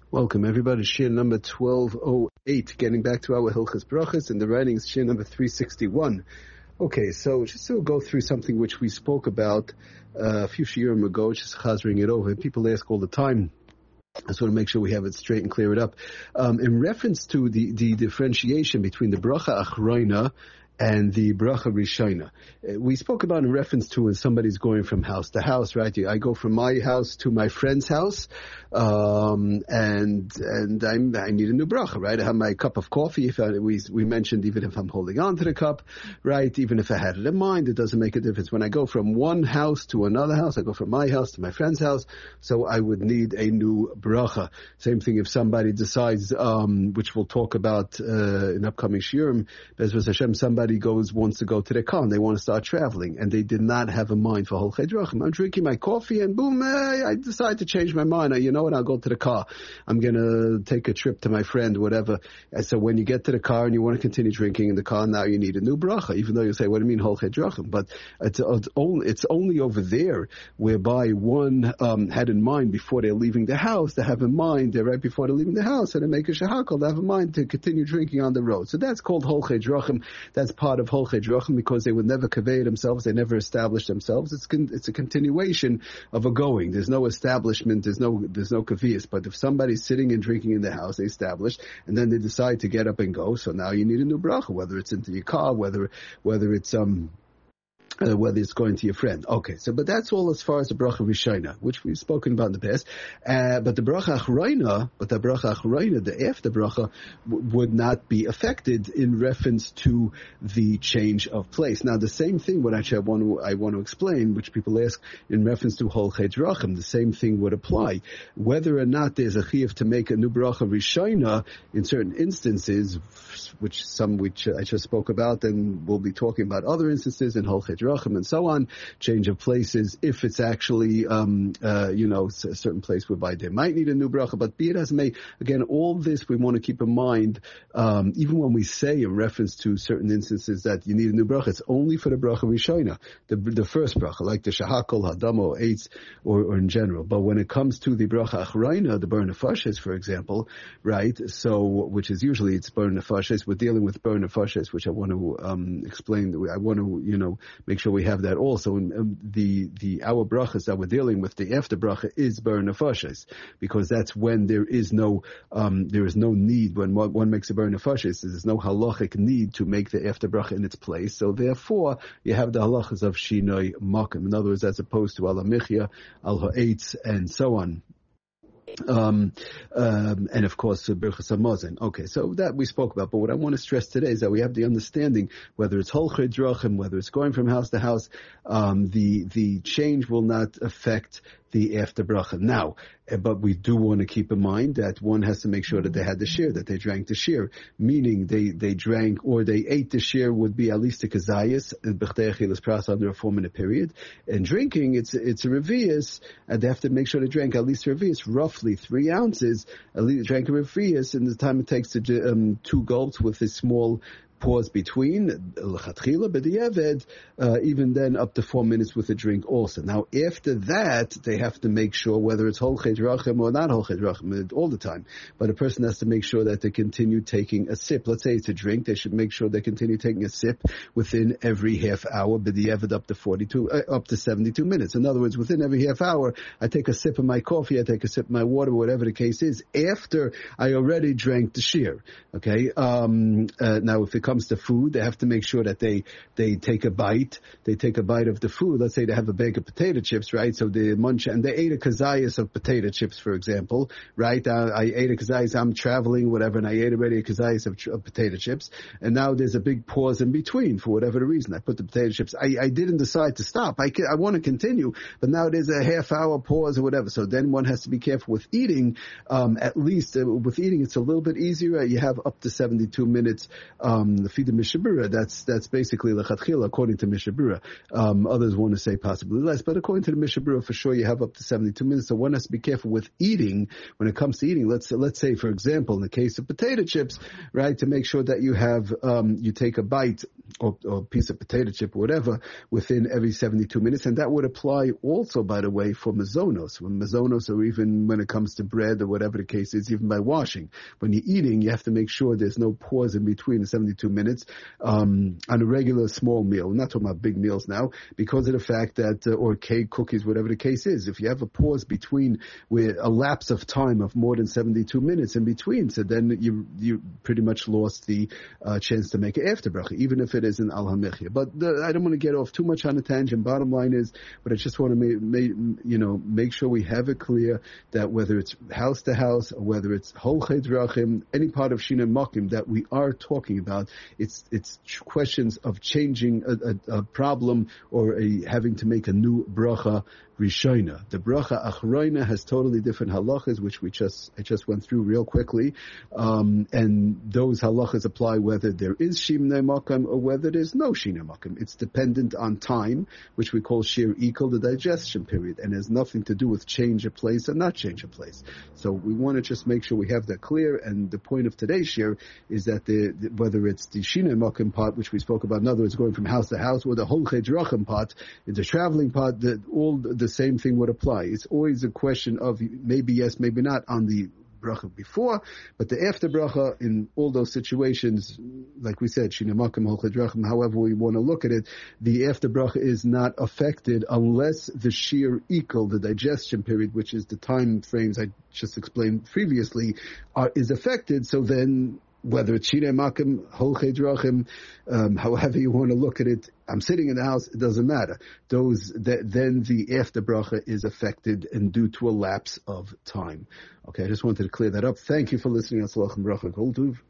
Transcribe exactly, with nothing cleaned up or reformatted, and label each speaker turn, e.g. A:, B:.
A: Welcome, everybody. Shir number twelve oh eight. Getting back to our Hilchas Brachas, and the writing is Shir number three sixty-one. Okay, so just to go through something which we spoke about uh, a few shiurim ago, just chazering it over. People ask all the time. I just want to make sure we have it straight and clear it up. Um, in reference to the, the differentiation between the bracha achroina and the bracha rishona, we spoke about in reference to when somebody's going from house to house, right? I go from my house to my friend's house, um, and and I'm, I need a new bracha, right? I have my cup of coffee. If I, we we mentioned even if I'm holding on to the cup, right? Even if I had it in mind, it doesn't make a difference. When I go from one house to another house, I go from my house to my friend's house, so I would need a new bracha. Same thing if somebody decides, um, which we'll talk about uh, in upcoming shiurim, Bezras Hashem, somebody goes wants to go to the Khan, they want to start traveling, and they did not have a mind for Holchei Drachim. I'm drinking my coffee, and boom, eh, I decide to change my mind. You know what? I'll go to the car. I'm gonna take a trip to my friend, whatever. And so when you get to the car and you want to continue drinking in the car, now you need a new bracha. Even though you say, "What do you mean Holchei Drachim?" But it's, it's only it's only over there whereby one um, had in mind before they're leaving the house. They have in mind they're right before they're leaving the house, and they make a shahakol. They have in mind to continue drinking on the road. So that's called Holchei Drachim. That's part of Holchei Drachim because they would never convey themselves, they never established themselves. It's con- it's a continuation of a going. There's no establishment, there's no there's no kavias. But if somebody's sitting and drinking in the house, they establish, and then they decide to get up and go. So now you need a new bracha, whether it's into your car, whether whether it's um. Uh, whether it's going to your friend. Okay, so, but that's all as far as the bracha rishona, which we've spoken about in the past. Uh, but the bracha achroina, but the bracha achroina, the after bracha, w- would not be affected in reference to the change of place. Now, the same thing, what actually I want to, I want to explain, which people ask in reference to Holchei Drachim, the same thing would apply. Whether or not there's a chiyuv to make a new bracha rishona in certain instances, which some which I just spoke about, and we'll be talking about other instances in Holchei Drachim and so on, change of places, if it's actually, um, uh, you know, a certain place whereby they might need a new bracha, but be it as it may, again, all this we want to keep in mind, um, even when we say in reference to certain instances that you need a new bracha, it's only for the bracha rishona, the, the first bracha, like the shahakol, hadamo, eitz, or, or in general. But when it comes to the bracha achroina, the bar nefashes, for example, right, so, which is usually it's bar nefashes, we're dealing with bar nefashes, which I want to um, explain, I want to, you know, make sure we have that also. And um, the the our brachas that we're dealing with, the after bracha is bar nefashes, because that's when there is no um, there is no need when one, one makes a bar nefashes. There's no halachic need to make the after bracha in its place. So therefore, you have the halachas of shinoi makom. In other words, as opposed to al hamichya, al ha'etz, and so on. Um, um, and of course, uh, Birchas Hamazon. Okay, so that we spoke about. But what I want to stress today is that we have the understanding, whether it's Holchei Drachim, whether it's going from house to house, um, the the change will not affect the after bracha. Now, but we do want to keep in mind that one has to make sure that they had the shir, that they drank the shir, meaning they, they drank or they ate the shir would be at least a kazayas, b'chtei achilas pras under a four minute period. And drinking, it's it's a revius, and they have to make sure they drank at least a revius, roughly three ounces, at least drank a revius in the time it takes to um, two gulps with a small pause between, l'chatchila, b'diavad, uh, even then up to four minutes with a drink also. Now, after that, they have to make sure whether it's Holchei Drachim or not Holchei Drachim all the time. But a person has to make sure that they continue taking a sip. Let's say it's a drink, they should make sure they continue taking a sip within every half hour, b'diavad up to forty-two, uh, up to seventy-two minutes. In other words, within every half hour, I take a sip of my coffee, I take a sip of my water, whatever the case is, after I already drank the shir. Okay? Um, uh, now, if it comes to food, they have to make sure that they they take a bite. They take a bite of the food. Let's say they have a bag of potato chips, right? So they munch and they ate a kazayas of potato chips, for example, right? Uh, I ate a kazayas. I'm traveling, whatever, and I ate already a kazayas of, of potato chips. And now there's a big pause in between for whatever the reason. I put the potato chips. I, I didn't decide to stop. I can, I want to continue, but now there's a half hour pause or whatever. So then one has to be careful with eating. Um, at least uh, with eating, it's a little bit easier. You have up to seventy-two minutes. Um, the feed the Mishabura, that's that's basically lechatchila according to Mishabura. Um, others want to say possibly less, but according to the Mishabura, for sure you have up to seventy-two minutes. So one has to be careful with eating when it comes to eating. Let's let's say, for example, in the case of potato chips, right, to make sure that you have um, you take a bite or, or piece of potato chip or whatever within every seventy-two minutes. And that would apply also, by the way, for mazonos. When mazonos, or even when it comes to bread or whatever the case is, even by washing. When you're eating, you have to make sure there's no pause in between the seventy-two minutes um, on a regular small meal. We're not talking about big meals now, because of the fact that, uh, or cake, cookies, whatever the case is, if you have a pause between, with a lapse of time of more than seventy-two minutes in between, so then you you pretty much lost the uh, chance to make an after bracha, even if it is an al hamichya. But the, I don't want to get off too much on a tangent. Bottom line is, but I just want to make, make, you know, make sure we have it clear that whether it's house to house or whether it's whole chedrachim, any part of Shina Makim that we are talking about, it's it's questions of changing a, a, a problem or a having to make a new bracha Rishona. The bracha achroina has totally different halachas, which we just I just went through real quickly, um, and those halachas apply whether there is shimnei makam or whether there's no shimnei makam. It's dependent on time, which we call shir equal the digestion period, and has nothing to do with change of place or not change of place. So we want to just make sure we have that clear. And the point of today's shir is that the, the whether it's the shimnei makam part, which we spoke about, in other words, going from house to house, or the whole chedrachim part, the traveling part, that all the same thing would apply. It's always a question of maybe yes, maybe not on the bracha before, but the after bracha in all those situations, like we said, shina makam hol chedrachim, however we want to look at it, the after bracha is not affected unless the shir equal, the digestion period, which is the time frames I just explained previously, are, is affected. So then, whether it's shina makim, hol chedrachim, um, however you want to look at it, I'm sitting in the house, it doesn't matter. Those, that, then the after bracha is affected and due to a lapse of time. Okay, I just wanted to clear that up. Thank you for listening. Atzalach and bracha. Kol tuv.